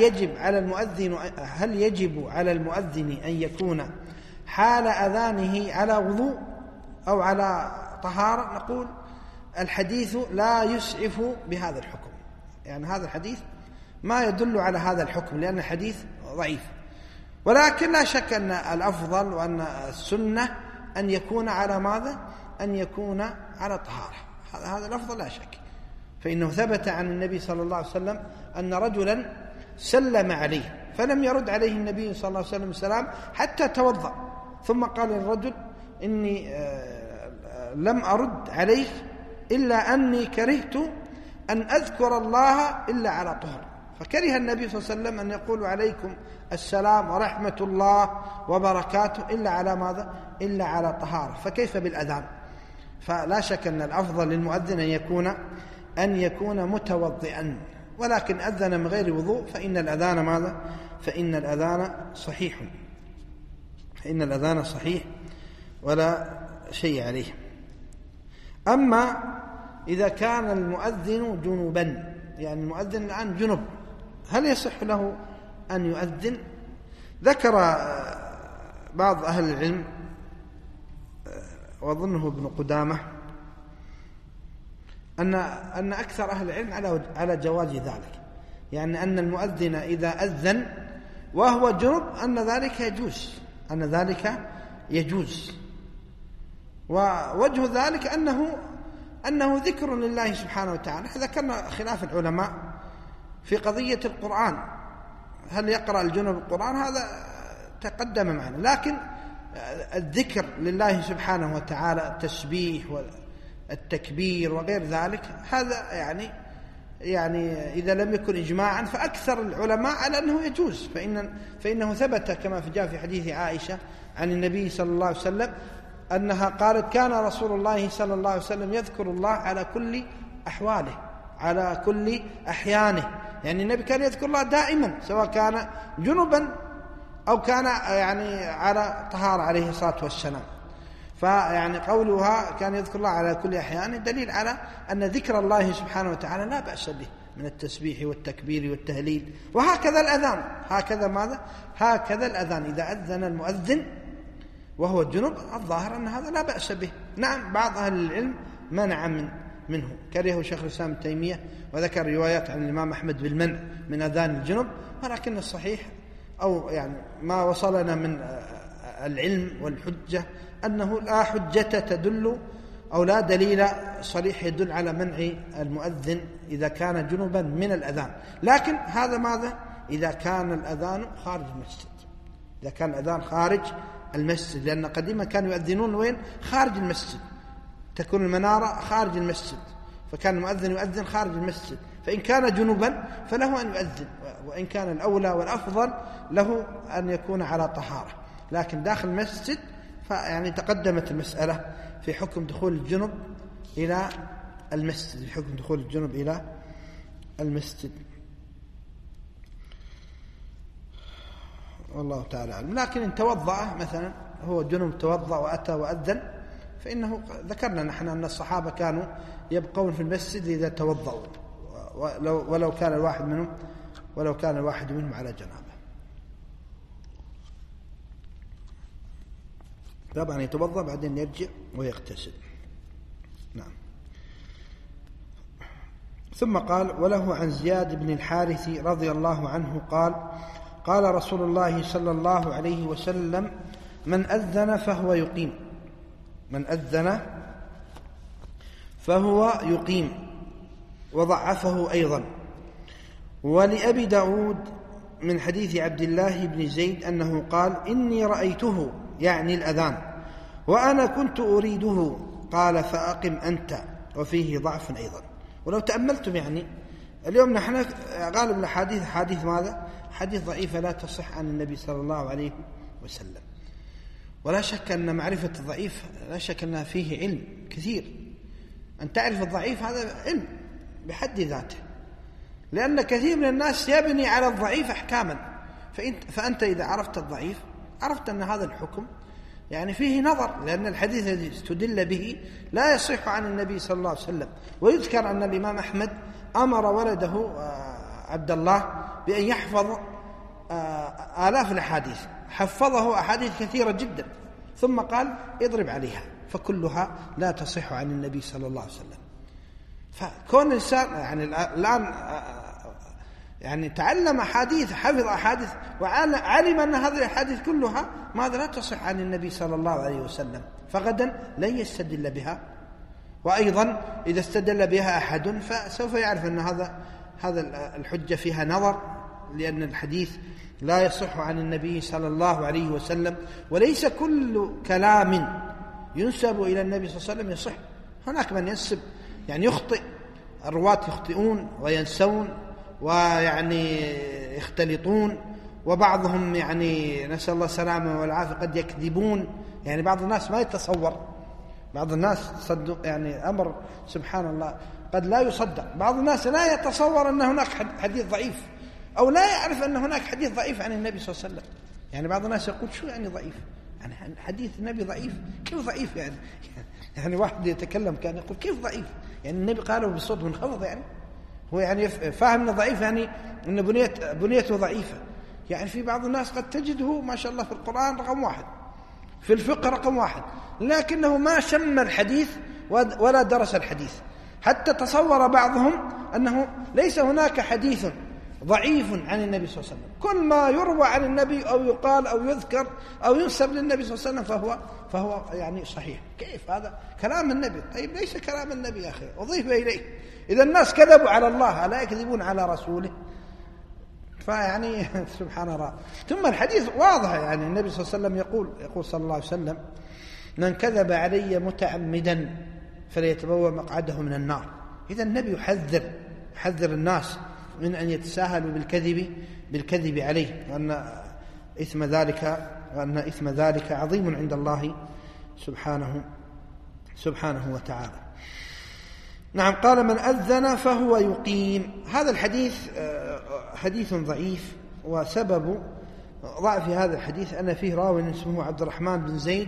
يجب على المؤذن أن يكون حال أذانه على وضوء أو على طهارة؟ نقول الحديث لا يسعف بهذا الحكم، يعني هذا الحديث ما يدل على هذا الحكم لأن الحديث ضعيف. ولكن لا شك أن الأفضل وأن السنة أن يكون على ماذا؟ أن يكون على طهارة، هذا الأفضل لا شك. فإنه ثبت عن النبي صلى الله عليه وسلم أن رجلا سلم عليه فلم يرد عليه النبي صلى الله عليه وسلم السلام حتى توضأ، ثم قال للرجل إني لم أرد عليك إلا أني كرهت أن أذكر الله إلا على طهر. فكره النبي صلى الله عليه وسلم أن يقول عليكم السلام ورحمة الله وبركاته إلا على ماذا؟ إلا على طهارة، فكيف بالأذان؟ فلا شك أن الأفضل للمؤذن أن يكون متوضئا، ولكن أذن من غير وضوء فإن الأذان ماذا؟ فإن الأذان صحيح ولا شيء عليه. أما إذا كان المؤذن جنبا، يعني المؤذن الآن جنب، هل يصح له أن يؤذن؟ ذكر بعض أهل العلم وأظنه ابن قدامة أن أكثر أهل العلم على جواز ذلك، يعني أن المؤذن إذا أذن وهو جنب أن ذلك يجوز. ووجه ذلك أنه ذكر لله سبحانه وتعالى. ذكرنا خلاف العلماء في قضية القرآن، هل يقرأ الجنب القرآن؟ هذا تقدم معنا، لكن الذكر لله سبحانه وتعالى، التسبيح والتكبير وغير ذلك، هذا يعني إذا لم يكن إجماعا فأكثر العلماء على أنه يجوز، فإنه ثبت كما جاء في حديث عائشة عن النبي صلى الله عليه وسلم أنها قالت كان رسول الله صلى الله عليه وسلم يذكر الله على كل أحواله، على كل أحيانه، يعني النبي كان يذكر الله دائما سواء كان جنبا أو كان يعني على طهارة عليه الصلاة والسلام. فيعني قولها كان يذكر الله على كل أحيانه دليل على أن ذكر الله سبحانه وتعالى لا بأس به من التسبيح والتكبير والتهليل. وهكذا الأذان، هكذا الأذان إذا أذن المؤذن وهو جنب الظاهر أن هذا لا بأس به. نعم بعض أهل العلم منع منه، كرهه شيخ الإسلام ابن تيمية وذكر روايات عن الإمام أحمد بالمنع من أذان الجنب، ولكن الصحيح أو يعني ما وصلنا من العلم والحجة أنه لا حجة تدل أو لا دليل صريح يدل على منع المؤذن إذا كان جنبا من الأذان. لكن هذا ماذا؟ إذا كان الأذان خارج المسجد، إذا كان الأذان خارج المسجد، لأن قديما كانوا يؤذنون وين؟ خارج المسجد، تكون المنارة خارج المسجد، فكان المؤذن يؤذن خارج المسجد، فإن كان جنوبا فله أن يؤذن، وإن كان الأولى والأفضل له أن يكون على طهارة. لكن داخل المسجد فيعني تقدمت المسألة في حكم دخول الجنب إلى المسجد، والله تعالى أعلم. لكن إن توضأ مثلا، هو جنب توضأ وأتى وأذن، فإنه ذكرنا نحن أن الصحابة كانوا يبقون في المسجد إذا توضأوا، ولو كان الواحد منهم على جنابه. طبعا يتوضأ بعدين يرجع ويغتسل. نعم. ثم قال: وله عن زياد بن الحارث رضي الله عنه قال: قال رسول الله صلى الله عليه وسلم: من أذن فهو يقيم، وضعفه أيضا. ولأبي داود: من حديث عبد الله بن زيد أنه قال: إني رأيته، يعني الأذان، وأنا كنت أريده، قال: فأقم أنت. وفيه ضعف أيضا. ولو تأملتم يعني اليوم نحن غالب الحديث حديث ماذا؟ حديث ضعيفة لا تصح عن النبي صلى الله عليه وسلم. ولا شك أن معرفة الضعيف لا شك أنها فيه علم كثير. أن تعرف الضعيف هذا علم بحد ذاته، لأن كثير من الناس يبني على الضعيف أحكاما. فأنت إذا عرفت الضعيف عرفت أن هذا الحكم يعني فيه نظر، لأن الحديث الذي استدل به لا يصح عن النبي صلى الله عليه وسلم. ويذكر أن الإمام أحمد أمر ولده عبد الله بأن يحفظ آلاف الأحاديث، حفظه أحاديث كثيرة جدا، ثم قال: اضرب عليها، فكلها لا تصح عن النبي صلى الله عليه وسلم. فكون الإنسان يعني الآن يعني تعلم أحاديث، حفظ أحاديث، وعلم أن هذه الأحاديث كلها ماذا لا تصح عن النبي صلى الله عليه وسلم، فغدا لن يستدل بها. وأيضا إذا استدل بها أحد فسوف يعرف أن هذا الحجة فيها نظر، لأن الحديث لا يصح عن النبي صلى الله عليه وسلم. وليس كل كلام ينسب إلى النبي صلى الله عليه وسلم يصح. هناك من ينسب يعني يخطئ، الرواة يخطئون وينسون ويعني يختلطون، وبعضهم يعني نسأل الله السلامة والعافية قد يكذبون. يعني بعض الناس ما يتصور، بعض الناس صدق يعني أمر سبحان الله قد لا يصدق. بعض الناس لا يتصور أن هناك حديث ضعيف، أو لا يعرف أن هناك حديث ضعيف عن النبي صلى الله عليه وسلم. يعني بعض الناس يقول: شو يعني ضعيف؟ يعني حديث النبي ضعيف؟ كيف ضعيف يعني واحد يتكلم كان يقول: كيف ضعيف؟ يعني النبي قاله بصوت منخفض، يعني هو يعني فاهم انه ضعيف، يعني ان بنيته ضعيفه. يعني في بعض الناس قد تجده ما شاء الله في القرآن رقم 1، في الفقه رقم 1، لكنه ما شم الحديث ولا درس الحديث. حتى تصور بعضهم أنه ليس هناك حديث ضعيف عن النبي صلى الله عليه وسلم، كل ما يروى عن النبي أو يقال أو يذكر أو ينسب للنبي صلى الله عليه وسلم فهو يعني صحيح. كيف هذا كلام النبي؟ طيب ليس كلام النبي يا أخي، أضيف إليه. إذا الناس كذبوا على الله ألا يكذبون على رسوله؟ فيعني سبحان الله. ثم الحديث واضح، يعني النبي صلى الله عليه وسلم يقول صلى الله عليه وسلم: من كذب علي متعمدا فليتبوأ مقعده من النار. إذا النبي يحذر الناس من أن يتساهلوا بالكذب عليه، وأن إثم ذلك عظيم عند الله سبحانه وتعالى. نعم. قال: من أذن فهو يقيم. هذا الحديث حديث ضعيف، وسبب ضعف هذا الحديث أن فيه راوي اسمه عبد الرحمن بن زيد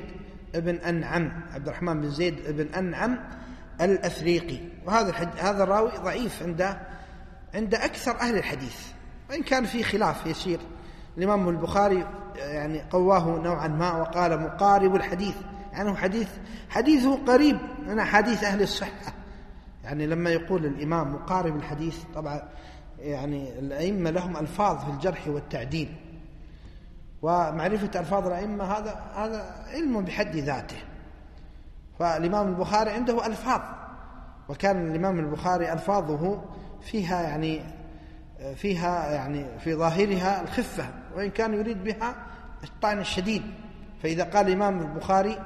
بن أنعم الأفريقي، وهذا الراوي ضعيف عند أكثر أهل الحديث، وإن كان فيه خلاف يسير. الإمام البخاري يعني قواه نوعا ما وقال مقارب الحديث، يعني حديثه قريب من حديث أهل الصحة. يعني لما يقول الإمام مقارب الحديث، طبعا يعني الأئمة لهم ألفاظ في الجرح والتعديل، ومعرفة ألفاظ الأئمة هذا علم بحد ذاته. فالإمام البخاري عنده ألفاظ، وكان الإمام البخاري ألفاظه فيها يعني في ظاهرها الخفة، وإن كان يريد بها الطعن الشديد. فإذا قال الإمام البخاري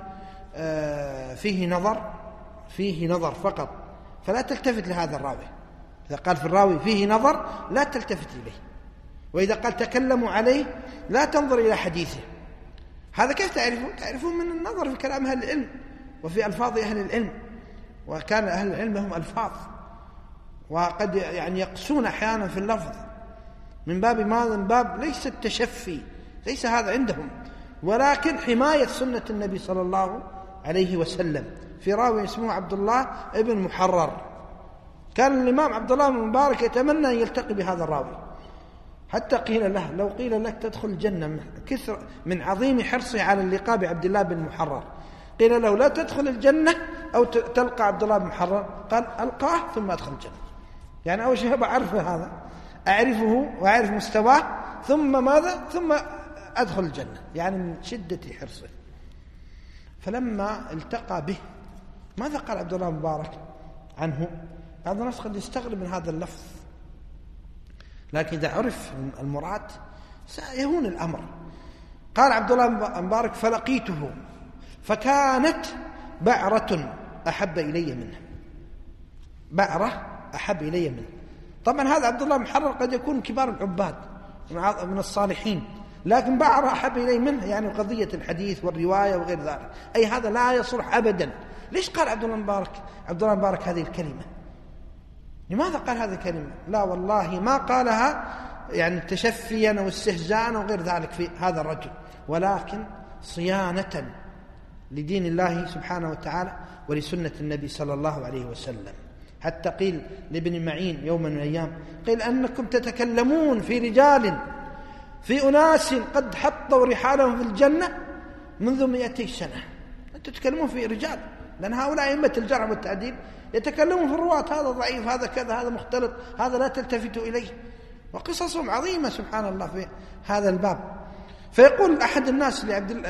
فيه نظر فقط، فلا تلتفت لهذا الراوي. إذا قال في الراوي فيه نظر لا تلتفت إليه، وإذا قال تكلموا عليه لا تنظر إلى حديثه. هذا كيف تعرفون من النظر في كلام أهل العلم وفي ألفاظ أهل العلم. وكان أهل العلم لهم ألفاظ، وقد يعني يقسون أحيانا في اللفظ من باب ماذا؟ من باب ليس التشفي، ليس هذا عندهم، ولكن حماية سنة النبي صلى الله عليه وسلم. في راوي اسمه عبد الله ابن محرر، كان الإمام عبد الله بن مبارك يتمنى أن يلتقي بهذا الراوي، حتى قيل له: لو قيل لك تدخل الجنة، كثر من عظيم حرصه على اللقاء بعبد الله بن محرر، قيل له: لا تدخل الجنة أو تلقى عبد الله بن محرر، قال: ألقاه ثم أدخل الجنة. يعني أول شيء أعرفه وأعرف مستواه، ثم ماذا؟ ثم أدخل الجنة، يعني من شدة حرصه. فلما التقى به ماذا قال عبد الله مبارك عنه؟ بعض الناس قد يستغرب من هذا اللفظ، لكن إذا عرف المراد سيهون الأمر. قال عبد الله بن مبارك: فلقيته فكانت بعرة أحب إلي منه. بعرة أحب إلي منه. طبعا هذا عبد الله بن محرر قد يكون كبار العباد من الصالحين، لكن بعرة أحب إلي منه، يعني قضية الحديث والرواية وغير ذلك، أي هذا لا يصلح أبدا. ليش قال عبد الله بن مبارك هذه الكلمة؟ لماذا قال هذه الكلمة؟ لا والله ما قالها يعني تشفيا أو استهزاء أو غير ذلك في هذا الرجل، ولكن صيانة لدين الله سبحانه وتعالى ولسنة النبي صلى الله عليه وسلم. حتى قيل لابن معين يوم من الأيام، قيل أنكم تتكلمون في رجال في أناس قد حطوا رحالهم في الجنة منذ 200 سنة. أنتم تتكلمون في رجال، لأن هؤلاء أئمة الجرح والتعديل يتكلمون في الرواة، هذا ضعيف، هذا كذا، هذا مختلط، هذا لا تلتفتوا إليه، وقصصهم عظيمة سبحان الله في هذا الباب. فيقول أحد الناس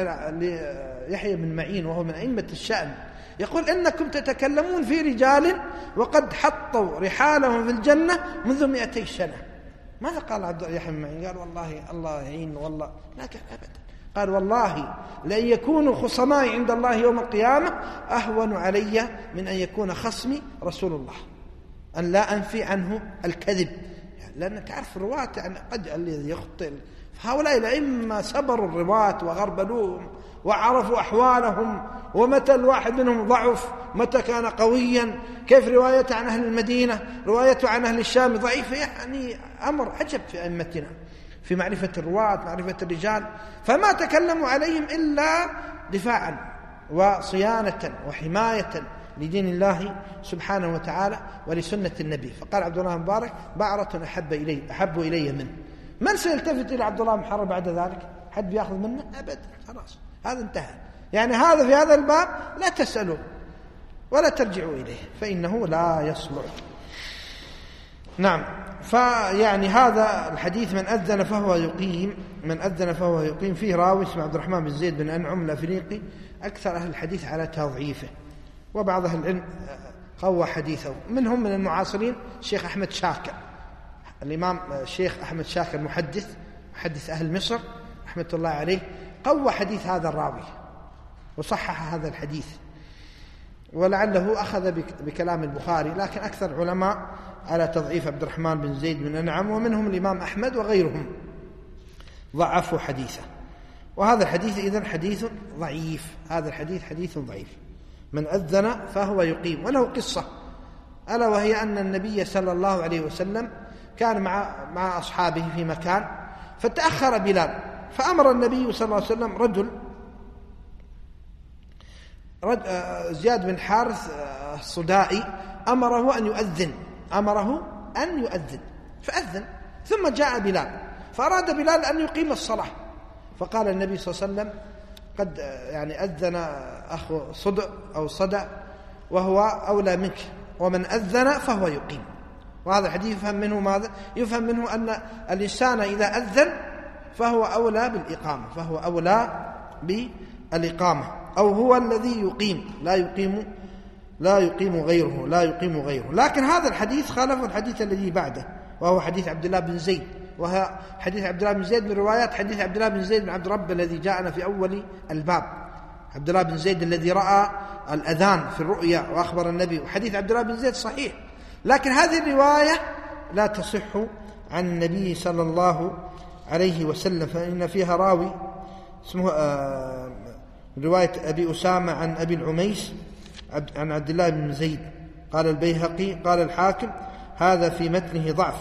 ليحيى بن معين وهو من أئمة الشأن، يقول: إنكم تتكلمون في رجال وقد حطوا رحالهم في الجنة منذ 200 سنة. ماذا قال يحيى بن معين؟ قال: والله الله يعين، والله لا قال أبدا، قال: والله لأن يكونوا خصماء عند الله يوم القيامة أهون علي من أن يكون خصمي رسول الله، أن لا أنفي عنه الكذب. لأن تعرف الرواة يعني قد الذي يخطئ، هؤلاء الأئمة صبروا الرواة وغربلوهم وعرفوا أحوالهم، ومتى الواحد منهم ضعف، متى كان قويا، كيف روايته عن أهل المدينة، روايته عن أهل الشام ضعيفة، يعني أمر عجب في أئمتنا في معرفة الرواة، معرفة الرجال. فما تكلموا عليهم إلا دفاعا وصيانة وحماية لدين الله سبحانه وتعالى ولسنة النبي. فقال عبد الله بن مبارك: بعرة أحب إلي منه. من سيلتفت إلى عبد الله بن محرر بعد ذلك؟ حد بيأخذ منه؟ أبدا، خلاص هذا انتهى. يعني هذا في هذا الباب لا تسألوا ولا ترجعوا إليه، فإنه لا يصلح. نعم. فيعني هذا الحديث من أذن فهو يقيم فيه راوي اسمه عبد الرحمن بن زيد بن أنعم الأفريقي، أكثر أهل الحديث على تضعيفه، وبعض أهل العلم قوى حديثه، منهم من المعاصرين الشيخ أحمد شاكر، الإمام الشيخ أحمد شاكر محدث أهل مصر رحمة الله عليه، قوى حديث هذا الراوي وصحح هذا الحديث، ولعله أخذ بكلام البخاري، لكن أكثر العلماء على تضعيف عبد الرحمن بن زيد بن أنعم، ومنهم الإمام أحمد وغيرهم ضعفوا حديثه. وهذا الحديث إذن حديث ضعيف، هذا الحديث حديث ضعيف. من أذن فهو يقيم. وله قصة، ألا وهي أن النبي صلى الله عليه وسلم كان مع أصحابه في مكان، فتأخر بلال، فأمر النبي صلى الله عليه وسلم رجل زياد بن حارث الصدائي، أمره أن يؤذن، فأذن، ثم جاء بلال، فأراد بلال أن يقيم الصلاة، فقال النبي صلى الله عليه وسلم: قد يعني أذن أخو صدع وهو أولى منك، ومن أذن فهو يقيم. وهذا الحديث يفهم منه ماذا؟ يفهم منه أن الإنسان إذا أذن فهو أولى بالإقامة، أو هو الذي يقيم، لا يقيم غيره. لكن هذا الحديث خالف الحديث الذي بعده، وهو حديث عبد الله بن زيد، وهو حديث عبد الله بن زيد من روايات حديث عبد الله بن زيد بن عبد رب الذي جاءنا في أول الباب، عبد الله بن زيد الذي رأى الأذان في الرؤيا وأخبر النبي، وحديث عبد الله بن زيد صحيح، لكن هذه الرواية لا تصح عن النبي صلى الله عليه وسلم، فإن فيها راوي اسمه رواية أبي أسامة عن أبي العميس عن عبد الله بن زيد. قال البيهقي قال الحاكم: هذا في متنه ضعف،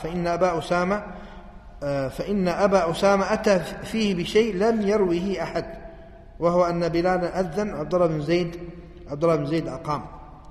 فإن أبا أسامة أتى فيه بشيء لم يروه أحد، وهو أن بلال أذن عبد الله بن زيد أقام.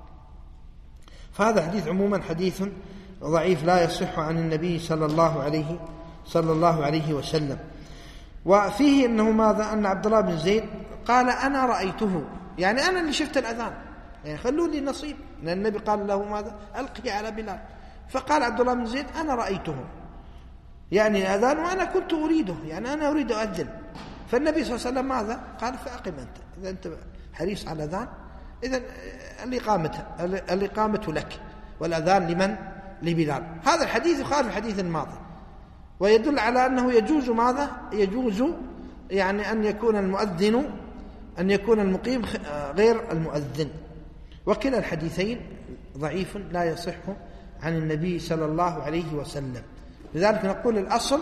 فهذا حديث عموما حديث ضعيف لا يصح عن النبي صلى الله عليه وسلم. وفيه أنه ماذا؟ أن عبد الله بن زيد قال: أنا رأيته، يعني أنا اللي شفت الأذان، يعني خلوا لي نصيب، لأن النبي قال له ماذا؟ ألقي على بلال. فقال عبد الله بن زيد: أنا رأيته، يعني الأذان وأنا كنت أريده، يعني أنا أريد أؤذن. فالنبي صلى الله عليه وسلم ماذا؟ قال: فأقم أنت، إذا أنت حريص على الأذان، إذن الإقامة لك، والأذان لمن؟ لبلال. هذا الحديث يخالف الحديث الماضي، ويدل على أنه يجوز ماذا؟ يجوز يعني أن يكون المقيم غير المؤذن. وكلا الحديثين ضعيف لا يصح عن النبي صلى الله عليه وسلم. لذلك نقول الأصل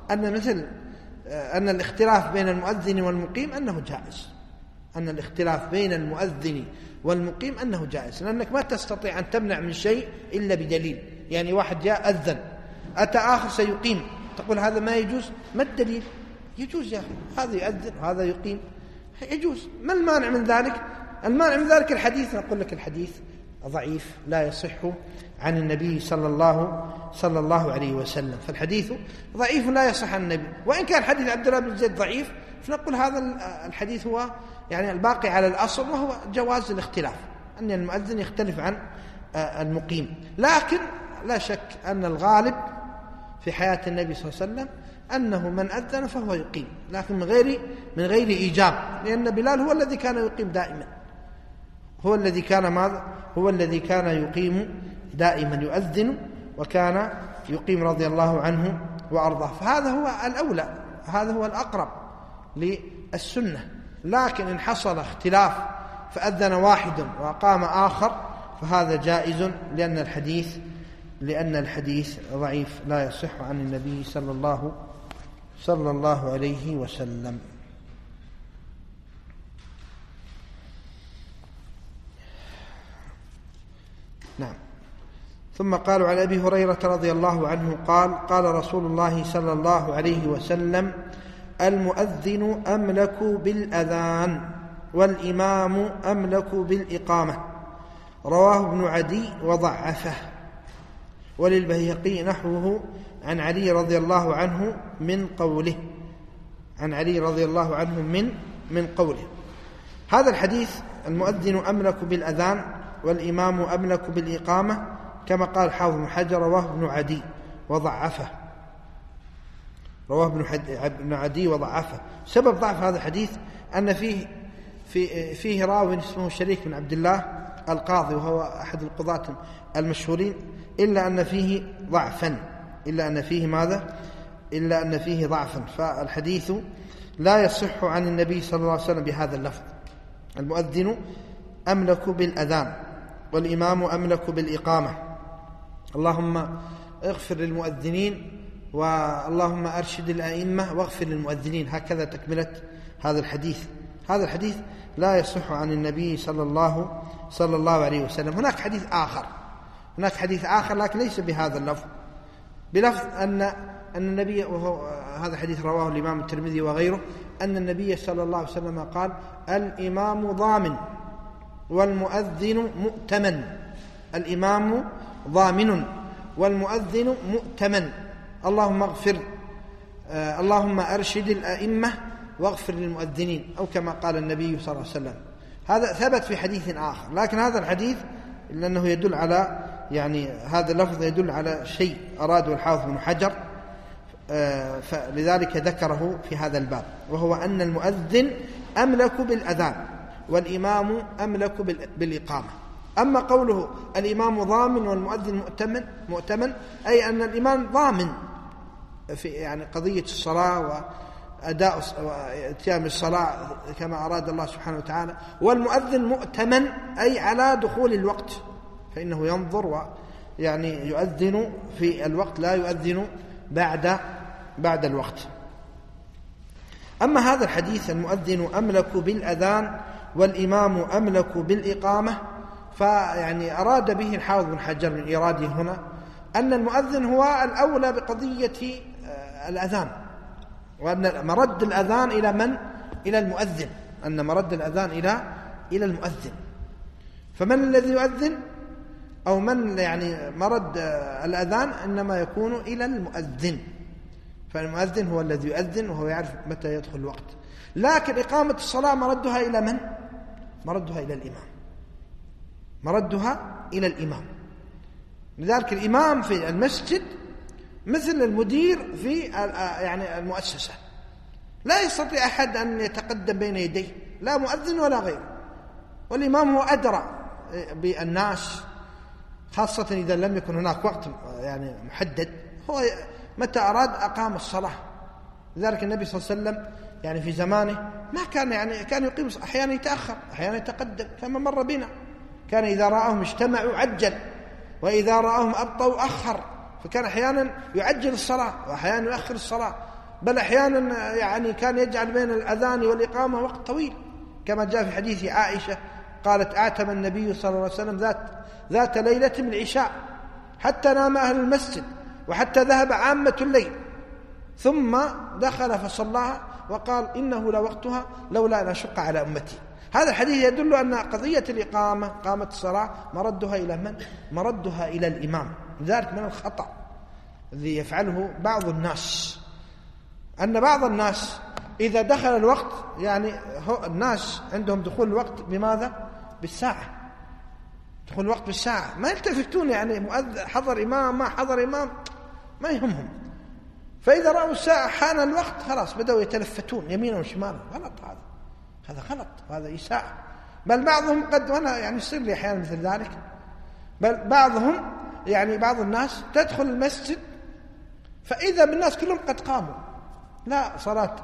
أن الاختلاف بين المؤذن والمقيم أنه جائز، أن الاختلاف بين المؤذن والمقيم أنه جائز، لأنك ما تستطيع أن تمنع من شيء إلا بدليل. يعني واحد جاء أذن، أتى آخر سيقيم، تقول هذا ما يجوز، ما الدليل؟ يجوز يا أخي، هذا يؤذن وهذا يقيم، يجوز. ما المانع من ذلك؟ المانع من ذلك الحديث. نقول لك الحديث ضعيف لا يصح عن النبي صلى الله عليه وسلم. فالحديث ضعيف لا يصح عن النبي. وإن كان حديث عبد الله بن زيد ضعيف، فنقول هذا الحديث هو يعني الباقي على الأصل، وهو جواز الاختلاف، أن المؤذن يختلف عن المقيم. لكن لا شك أن الغالب في حياة النبي صلى الله عليه وسلم أنه من أذن فهو يقيم، لكن من غير إيجاب، لأن بلال هو الذي كان يقيم دائما، هو الذي كان يقيم دائما، يؤذن وكان يقيم رضي الله عنه وأرضاه. فهذا هو الأولى، هذا هو الأقرب للسنة. لكن إن حصل اختلاف فأذن واحد وأقام آخر فهذا جائز، لأن الحديث ضعيف لا يصح عن النبي صلى الله عليه وسلم. نعم. ثم قالوا عن أبي هريرة رضي الله عنه قال: قال رسول الله صلى الله عليه وسلم: المؤذن أملك بالأذان والإمام أملك بالإقامة. رواه ابن عدي وضعفه. وللبيهقي نحوه عن علي رضي الله عنه من قوله، من قوله. هذا الحديث المؤذن أملك بالأذان والإمام أملك بالإقامة، كما قال حافظ بن حجر رواه ابن عدي وضعفه. سبب ضعف هذا الحديث أن فيه راوي اسمه شريك بن عبد الله القاضي، وهو أحد القضاة المشهورين، إلا أن فيه ضعفا. فالحديث لا يصح عن النبي صلى الله عليه وسلم بهذا اللفظ: المؤذن أملك بالأذان والإمام أملك بالإقامة. اللهم اغفر للمؤذنين واللهم أرشد الأئمة واغفر للمؤذنين، هكذا تكملة هذا الحديث. هذا الحديث لا يصح عن النبي صلى الله عليه وسلم. هناك حديث آخر لكن ليس بهذا اللفظ، بلفظ أن النبي، وهو هذا حديث رواه الإمام الترمذي وغيره، أن النبي صلى الله عليه وسلم قال: الإمام ضامن والمؤذن مؤتمن. الإمام ضامن والمؤذن مؤتمن. اللهم أرشد الأئمة واغفر للمؤذنين، أو كما قال النبي صلى الله عليه وسلم. هذا ثبت في حديث آخر، لكن هذا الحديث لأنه يدل على، يعني هذا اللفظ يدل على شيء أراده الحافظ بن حجر، فلذلك ذكره في هذا الباب، وهو أن المؤذن أملك بالأذان والإمام أملك بالإقامة. أما قوله الإمام ضامن والمؤذن مؤتمن، أي أن الإمام ضامن في يعني قضية الصلاة وأداء وإتيان الصلاة كما أراد الله سبحانه وتعالى، والمؤذن مؤتمن أي على دخول الوقت، فإنه ينظر ويعني يؤذن في الوقت، لا يؤذن بعد الوقت. أما هذا الحديث المؤذن أملك بالأذان والإمام أملك بالإقامة، فيعني أراد به الحافظ بن حجر من إيراده هنا أن المؤذن هو الأولى بقضية الأذان، وأن مرد الأذان إلى من؟ إلى المؤذن، أن مرد الأذان إلى المؤذن. فمن الذي يؤذن أو من يعني مرد الأذان إنما يكون إلى المؤذن، فالمؤذن هو الذي يؤذن وهو يعرف متى يدخل الوقت. لكن إقامة الصلاة مردها إلى من؟ مردها إلى الإمام. لذلك الإمام في المسجد مثل المدير في يعني المؤسسة، لا يستطيع أحد أن يتقدم بين يديه، لا مؤذن ولا غيره، والإمام هو أدرى بالناس، خاصة إذا لم يكن هناك وقت يعني محدد، هو متى أراد أقام الصلاة. لذلك النبي صلى الله عليه وسلم يعني في زمانه ما كان يعني كان يقيم، أحيانا يتأخر أحيانا يتقدم كما مر بنا. كان إذا رآهم اجتمعوا عجل، وإذا رآهم أبطوا أخر. فكان أحيانا يعجل الصلاة وأحيانا يؤخر الصلاة، بل أحيانا يعني كان يجعل بين الأذان والإقامة وقت طويل، كما جاء في حديث عائشة قالت أعتم النبي صلى الله عليه وسلم ذات ليلة من العشاء حتى نام أهل المسجد وحتى ذهب عامة الليل، ثم دخل فصلاها وقال إنه لوقتها لولا أن أشق على أمتي. هذا الحديث يدل أن قضية الإقامة، قامة الصلاة، مردها إلى من؟ مردها إلى الإمام. لذلك من الخطأ الذي يفعله بعض الناس أن بعض الناس إذا دخل الوقت، يعني الناس عندهم دخول الوقت بماذا؟ بالساعة، دخول الوقت بالساعة، ما يلتفتون يعني مؤذن حضر إمام ما حضر إمام ما يهمهم. فإذا رأوا الساعة حان الوقت خلاص بدأوا يتلفتون يمينا وشمالا. غلط، هذا غلط وهذا إساءة. بل بعضهم قد، وأنا يعني يصير لي أحيانا مثل ذلك، بل بعضهم يعني بعض الناس تدخل المسجد فإذا بالناس كلهم قد قاموا، لا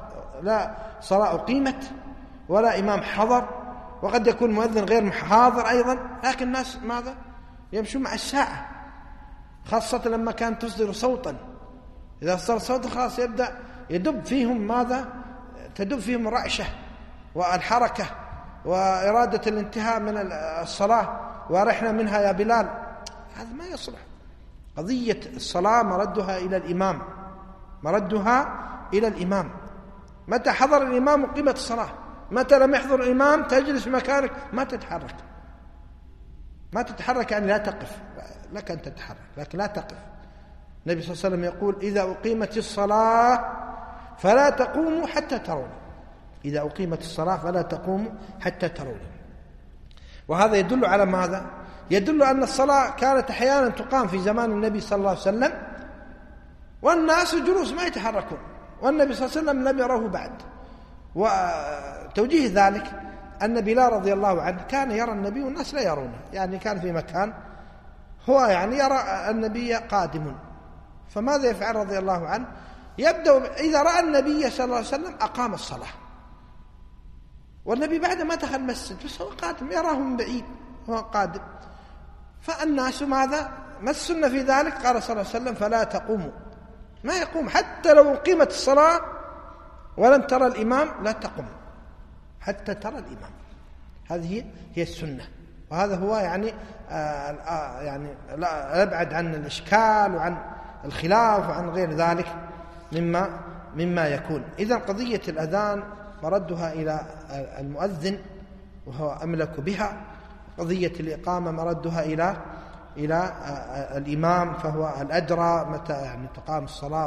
صلاة أقيمت ولا إمام حضر، وقد يكون مؤذن غير حاضر أيضا، لكن الناس ماذا؟ يمشون مع الساعة، خاصة لما كانت تصدر صوتا. إذا صار صوت خلاص يبدأ يدب فيهم ماذا؟ تدب فيهم الرعشة والحركة وإرادة الانتهاء من الصلاة، ورحنا منها يا بلال. هذا ما يصلح. قضية الصلاة مردها إلى الإمام، مردها إلى الإمام. متى حضر الإمام أقيمت الصلاة، متى لم يحضر الإمام تجلس مكانك ما تتحرك، ما تتحرك يعني لا تقف، لك أن تتحرك لكن لا تقف. النبي صلى الله عليه وسلم يقول إذا أقيمت الصلاة فلا تقوموا حتى ترون، إذا أقيمت الصلاة فلا تقوموا حتى ترون. وهذا يدل على ماذا؟ يدل أن الصلاة كانت أحيانا تقام في زمان النبي صلى الله عليه وسلم والناس جلوس ما يتحركون، والنبي صلى الله عليه وسلم لم يروه بعد. وتوجيه ذلك أن بلال رضي الله عنه كان يرى النبي والناس لا يرونه، يعني كان في مكان هو يعني يرى النبي قادم، فماذا يفعل رضي الله عنه؟ يبدأ إذا رأى النبي صلى الله عليه وسلم أقام الصلاة، والنبي بعد ما دخل المسجد بس هو قادم يراه من بعيد هو قادم، فالناس ماذا؟ ما السنة في ذلك؟ قال صلى الله عليه وسلم فلا تقوموا، ما يقوم حتى لو قيمت الصلاة ولم ترى الإمام لا تقوم حتى ترى الإمام. هذه هي السنة، وهذا هو يعني لا أبعد عن الإشكال وعن الخلاف وعن غير ذلك مما يكون. إذن قضية الأذان مردها إلى المؤذن وهو أملك بها، قضية الإقامة مردها إلى الإمام فهو الأدرى متى يعني تقام الصلاة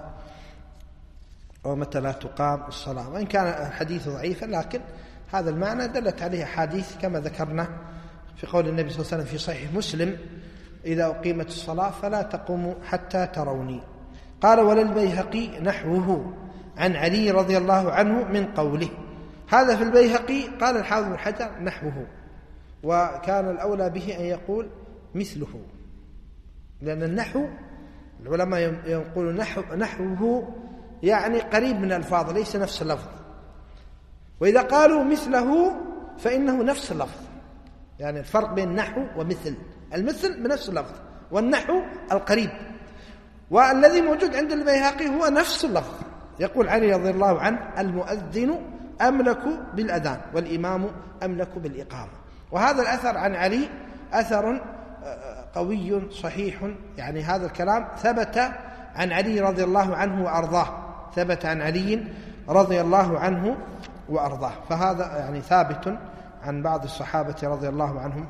ومتى لا تقام الصلاة. وإن كان الحديث ضعيفا لكن هذا المعنى دلت عليه حديث كما ذكرنا في قول النبي صلى الله عليه وسلم في صحيح مسلم إذا أقيمت الصلاة فلا تقوموا حتى تروني. قال وللبيهقي نحوه عن علي رضي الله عنه من قوله. هذا في البيهقي. قال الحافظ بن حجر نحوه، وكان الأولى به أن يقول مثله، لأن النحو العلماء يقولون نحوه يعني قريب من الألفاظ ليس نفس اللفظ، وإذا قالوا مثله فإنه نفس اللفظ. يعني الفرق بين نحو ومثل، المثل بنفس اللفظ والنحو القريب. والذي موجود عند البيهقي هو نفس اللفظ. يقول علي رضي الله عنه المؤذن أملك بالأذان والإمام أملك بالإقامة. وهذا الأثر عن علي أثر قوي صحيح، يعني هذا الكلام ثبت عن علي رضي الله عنه وأرضاه، ثبت عن علي رضي الله عنه وأرضاه، فهذا يعني ثابت عن بعض الصحابة رضي الله عنهم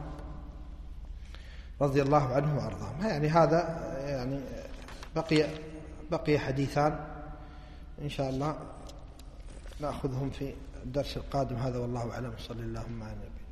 وأرضاهم. يعني هذا يعني بقي حديثان إن شاء الله نأخذهم في الدرس القادم. هذا والله أعلم. صلى الله عليه وسلم.